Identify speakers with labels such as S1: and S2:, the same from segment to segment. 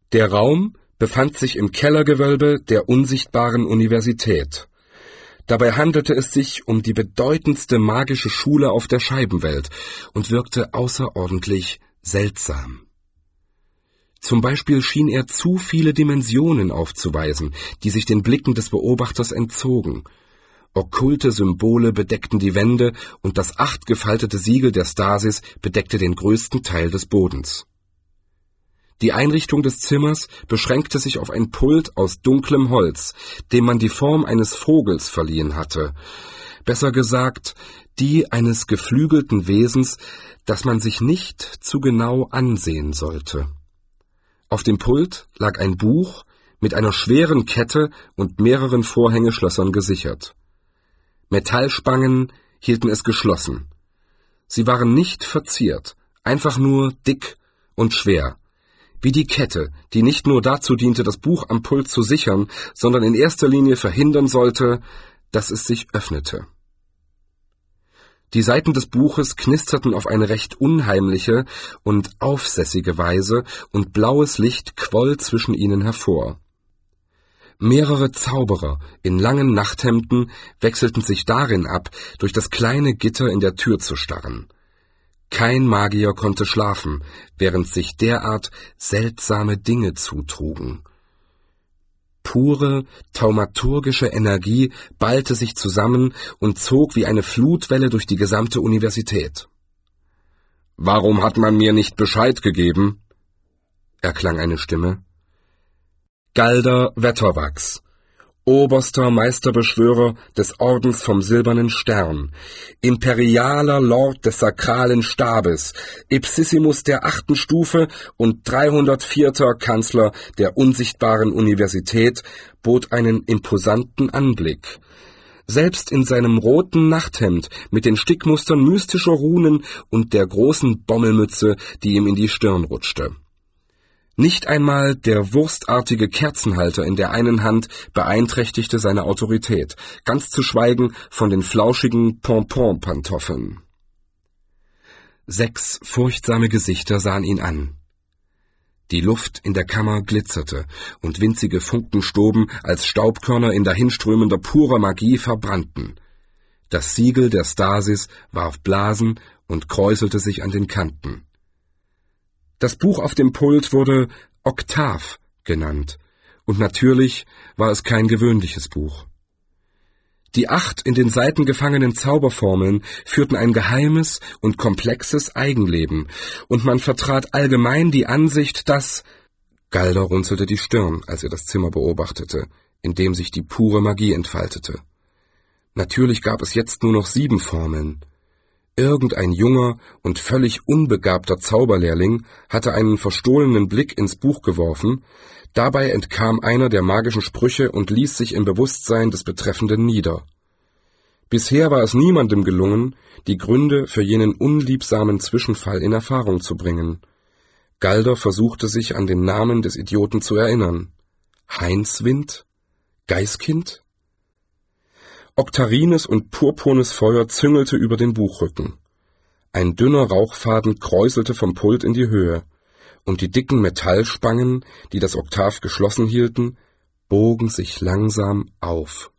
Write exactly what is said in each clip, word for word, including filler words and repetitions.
S1: Der Raum befand sich im Kellergewölbe der unsichtbaren Universität. Dabei handelte es sich um die bedeutendste magische Schule auf der Scheibenwelt und wirkte außerordentlich seltsam. Zum Beispiel schien er zu viele Dimensionen aufzuweisen, die sich den Blicken des Beobachters entzogen. Okkulte Symbole bedeckten die Wände und das acht gefaltete Siegel der Stasis bedeckte den größten Teil des Bodens. Die Einrichtung des Zimmers beschränkte sich auf ein Pult aus dunklem Holz, dem man die Form eines Vogels verliehen hatte. Besser gesagt, die eines geflügelten Wesens, das man sich nicht zu genau ansehen sollte. Auf dem Pult lag ein Buch mit einer schweren Kette und mehreren Vorhängeschlössern gesichert. Metallspangen hielten es geschlossen. Sie waren nicht verziert, einfach nur dick und schwer. Wie die Kette, die nicht nur dazu diente, das Buch am Pult zu sichern, sondern in erster Linie verhindern sollte, dass es sich öffnete. Die Seiten des Buches knisterten auf eine recht unheimliche und aufsässige Weise, und blaues Licht quoll zwischen ihnen hervor. Mehrere Zauberer in langen Nachthemden wechselten sich darin ab, durch das kleine Gitter in der Tür zu starren. Kein Magier konnte schlafen, während sich derart seltsame Dinge zutrugen. Pure, thaumaturgische Energie ballte sich zusammen und zog wie eine Flutwelle durch die gesamte Universität. »Warum hat man mir nicht Bescheid gegeben?« erklang eine Stimme. »Galder Wetterwachs, oberster Meisterbeschwörer des Ordens vom Silbernen Stern, imperialer Lord des sakralen Stabes, Ipsissimus der achten Stufe und dreihundertvierter Kanzler der unsichtbaren Universität, bot einen imposanten Anblick. Selbst in seinem roten Nachthemd mit den Stickmustern mystischer Runen und der großen Bommelmütze, die ihm in die Stirn rutschte. Nicht einmal der wurstartige Kerzenhalter in der einen Hand beeinträchtigte seine Autorität, ganz zu schweigen von den flauschigen Pompon-Pantoffeln. Sechs furchtsame Gesichter sahen ihn an. Die Luft in der Kammer glitzerte, und winzige Funken stoben, als Staubkörner in dahinströmender purer Magie verbrannten. Das Siegel der Stasis warf Blasen und kräuselte sich an den Kanten. Das Buch auf dem Pult wurde Oktav genannt, und natürlich war es kein gewöhnliches Buch. Die acht in den Seiten gefangenen Zauberformeln führten ein geheimes und komplexes Eigenleben, und man vertrat allgemein die Ansicht, dass... Galder runzelte die Stirn, als er das Zimmer beobachtete, in dem sich die pure Magie entfaltete. Natürlich gab es jetzt nur noch sieben Formeln. Irgendein junger und völlig unbegabter Zauberlehrling hatte einen verstohlenen Blick ins Buch geworfen, dabei entkam einer der magischen Sprüche und ließ sich im Bewusstsein des Betreffenden nieder. Bisher war es niemandem gelungen, die Gründe für jenen unliebsamen Zwischenfall in Erfahrung zu bringen. Galder versuchte sich an den Namen des Idioten zu erinnern. Heinzwind? Geißkind? Oktarines und purpurnes Feuer züngelte über den Buchrücken. Ein dünner Rauchfaden kräuselte vom Pult in die Höhe, und die dicken Metallspangen, die das Oktav geschlossen hielten, bogen sich langsam auf.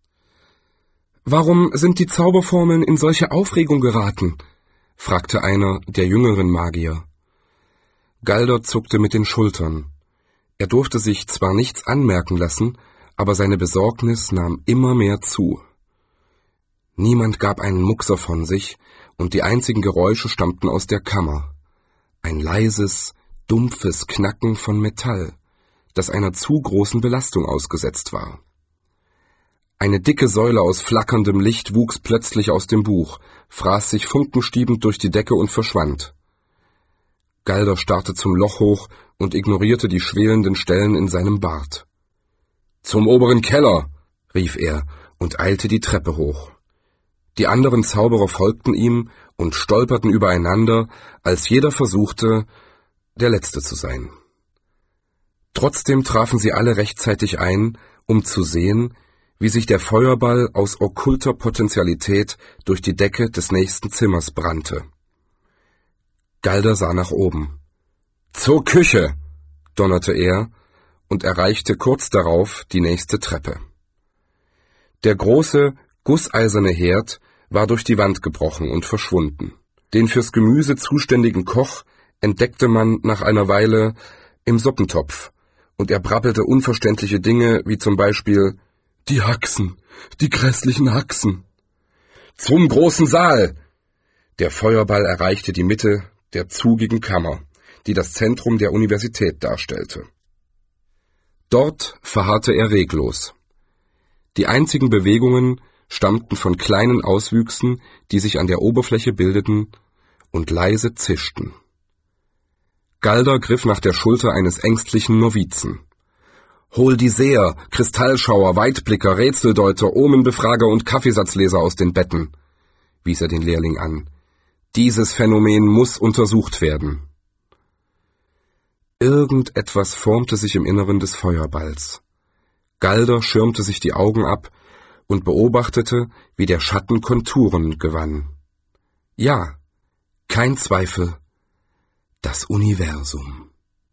S1: »Warum sind die Zauberformeln in solche Aufregung geraten?« fragte einer der jüngeren Magier. Galder zuckte mit den Schultern. Er durfte sich zwar nichts anmerken lassen, aber seine Besorgnis nahm immer mehr zu. Niemand gab einen Muckser von sich, und die einzigen Geräusche stammten aus der Kammer. Ein leises, dumpfes Knacken von Metall, das einer zu großen Belastung ausgesetzt war. Eine dicke Säule aus flackerndem Licht wuchs plötzlich aus dem Buch, fraß sich funkenstiebend durch die Decke und verschwand. Galder starrte zum Loch hoch und ignorierte die schwelenden Stellen in seinem Bart. »Zum oberen Keller«, rief er und eilte die Treppe hoch. Die anderen Zauberer folgten ihm und stolperten übereinander, als jeder versuchte, der Letzte zu sein. Trotzdem trafen sie alle rechtzeitig ein, um zu sehen, wie sich der Feuerball aus okkulter Potentialität durch die Decke des nächsten Zimmers brannte. Galder sah nach oben. »Zur Küche«, donnerte er und erreichte kurz darauf die nächste Treppe. Der große, gusseiserne Herd war durch die Wand gebrochen und verschwunden. Den fürs Gemüse zuständigen Koch entdeckte man nach einer Weile im Suppentopf, und er brabbelte unverständliche Dinge, wie zum Beispiel »Die Haxen, die grässlichen Haxen!« »Zum großen Saal!« Der Feuerball erreichte die Mitte der zugigen Kammer, die das Zentrum der Universität darstellte. Dort verharrte er reglos. Die einzigen Bewegungen stammten von kleinen Auswüchsen, die sich an der Oberfläche bildeten und leise zischten. Galder griff nach der Schulter eines ängstlichen Novizen. »Hol die Seher, Kristallschauer, Weitblicker, Rätseldeuter, Omenbefrager und Kaffeesatzleser aus den Betten«, wies er den Lehrling an. »Dieses Phänomen muss untersucht werden.« Irgendetwas formte sich im Inneren des Feuerballs. Galder schirmte sich die Augen ab und beobachtete, wie der Schatten Konturen gewann. Ja, kein Zweifel, das Universum.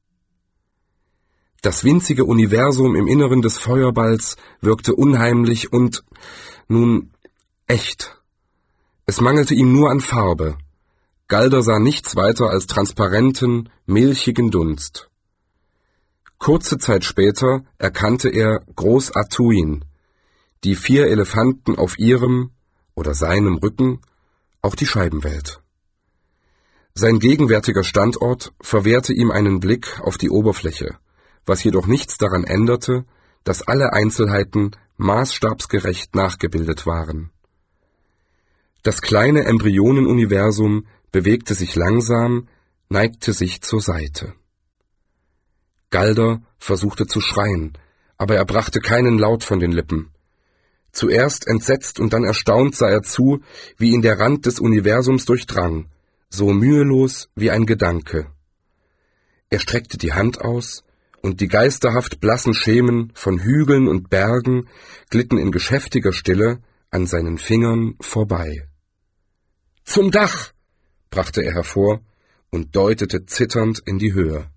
S1: Das winzige Universum im Inneren des Feuerballs wirkte unheimlich und, nun, echt. Es mangelte ihm nur an Farbe. Galder sah nichts weiter als transparenten, milchigen Dunst. Kurze Zeit später erkannte er Groß Atuin, die vier Elefanten auf ihrem oder seinem Rücken, auch die Scheibenwelt. Sein gegenwärtiger Standort verwehrte ihm einen Blick auf die Oberfläche, was jedoch nichts daran änderte, dass alle Einzelheiten maßstabsgerecht nachgebildet waren. Das kleine Embryonenuniversum bewegte sich langsam, neigte sich zur Seite. Galder versuchte zu schreien, aber er brachte keinen Laut von den Lippen. Zuerst entsetzt und dann erstaunt sah er zu, wie ihn der Rand des Universums durchdrang, so mühelos wie ein Gedanke. Er streckte die Hand aus, und die geisterhaft blassen Schemen von Hügeln und Bergen glitten in geschäftiger Stille an seinen Fingern vorbei. »Zum Dach«, brachte er hervor und deutete zitternd in die Höhe.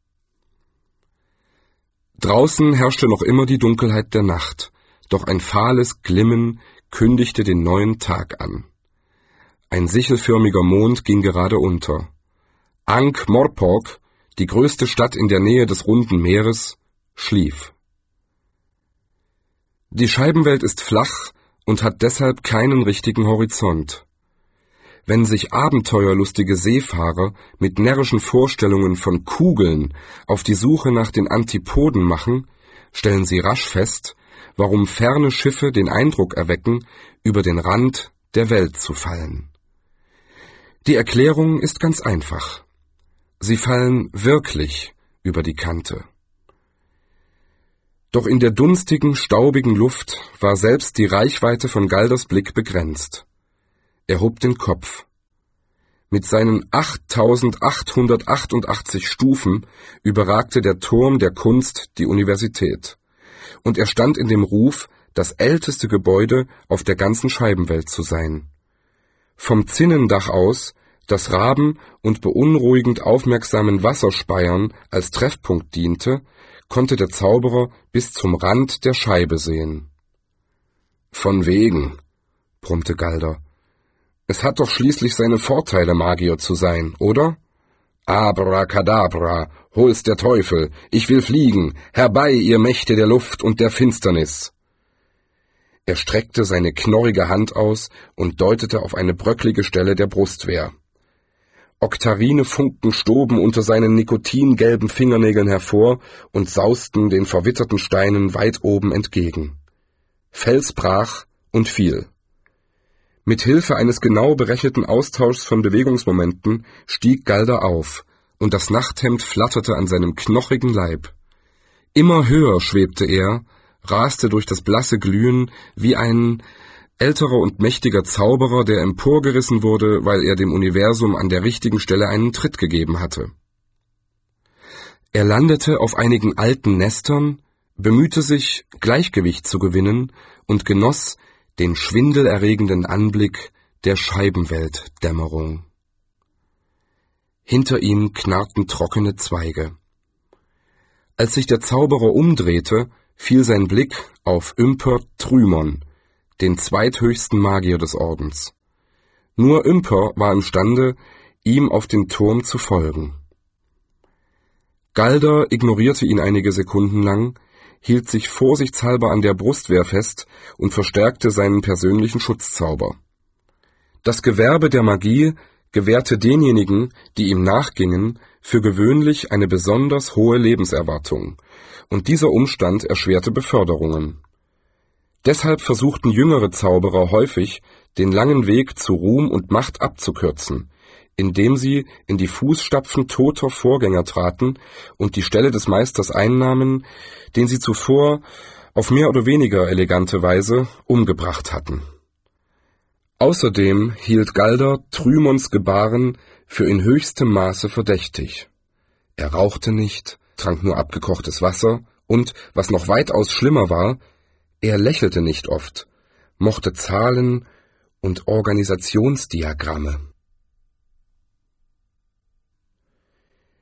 S1: Draußen herrschte noch immer die Dunkelheit der Nacht, doch ein fahles Glimmen kündigte den neuen Tag an. Ein sichelförmiger Mond ging gerade unter. Ankh-Morpork, die größte Stadt in der Nähe des Runden Meeres, schlief. Die Scheibenwelt ist flach und hat deshalb keinen richtigen Horizont. Wenn sich abenteuerlustige Seefahrer mit närrischen Vorstellungen von Kugeln auf die Suche nach den Antipoden machen, stellen sie rasch fest, warum ferne Schiffe den Eindruck erwecken, über den Rand der Welt zu fallen. Die Erklärung ist ganz einfach. Sie fallen wirklich über die Kante. Doch in der dunstigen, staubigen Luft war selbst die Reichweite von Galders Blick begrenzt. Er hob den Kopf. Mit seinen achttausendachthundertachtundachtzig Stufen überragte der Turm der Kunst die Universität. Und er stand in dem Ruf, das älteste Gebäude auf der ganzen Scheibenwelt zu sein. Vom Zinnendach aus, das Raben und beunruhigend aufmerksamen Wasserspeiern als Treffpunkt diente, konnte der Zauberer bis zum Rand der Scheibe sehen. »Von wegen«, brummte Galder. »Es hat doch schließlich seine Vorteile, Magier zu sein, oder? Abracadabra, hol's der Teufel, ich will fliegen, herbei, ihr Mächte der Luft und der Finsternis!« Er streckte seine knorrige Hand aus und deutete auf eine bröcklige Stelle der Brustwehr. Oktarine Funken stoben unter seinen nikotingelben Fingernägeln hervor und sausten den verwitterten Steinen weit oben entgegen. Fels brach und fiel. Mit Hilfe eines genau berechneten Austauschs von Bewegungsmomenten stieg Galder auf, und das Nachthemd flatterte an seinem knochigen Leib. Immer höher schwebte er, raste durch das blasse Glühen wie ein älterer und mächtiger Zauberer, der emporgerissen wurde, weil er dem Universum an der richtigen Stelle einen Tritt gegeben hatte. Er landete auf einigen alten Nestern, bemühte sich, Gleichgewicht zu gewinnen und genoss den schwindelerregenden Anblick der Scheibenweltdämmerung. Hinter ihm knarrten trockene Zweige. Als sich der Zauberer umdrehte, fiel sein Blick auf Ymper Trymon, den zweithöchsten Magier des Ordens. Nur Ymper war imstande, ihm auf den Turm zu folgen. Galder ignorierte ihn einige Sekunden lang, hielt sich vorsichtshalber an der Brustwehr fest und verstärkte seinen persönlichen Schutzzauber. Das Gewerbe der Magie gewährte denjenigen, die ihm nachgingen, für gewöhnlich eine besonders hohe Lebenserwartung, und dieser Umstand erschwerte Beförderungen. Deshalb versuchten jüngere Zauberer häufig, den langen Weg zu Ruhm und Macht abzukürzen, indem sie in die Fußstapfen toter Vorgänger traten und die Stelle des Meisters einnahmen, den sie zuvor auf mehr oder weniger elegante Weise umgebracht hatten. Außerdem hielt Galder Trymons Gebaren für in höchstem Maße verdächtig. Er rauchte nicht, trank nur abgekochtes Wasser und, was noch weitaus schlimmer war, er lächelte nicht oft, mochte Zahlen und Organisationsdiagramme.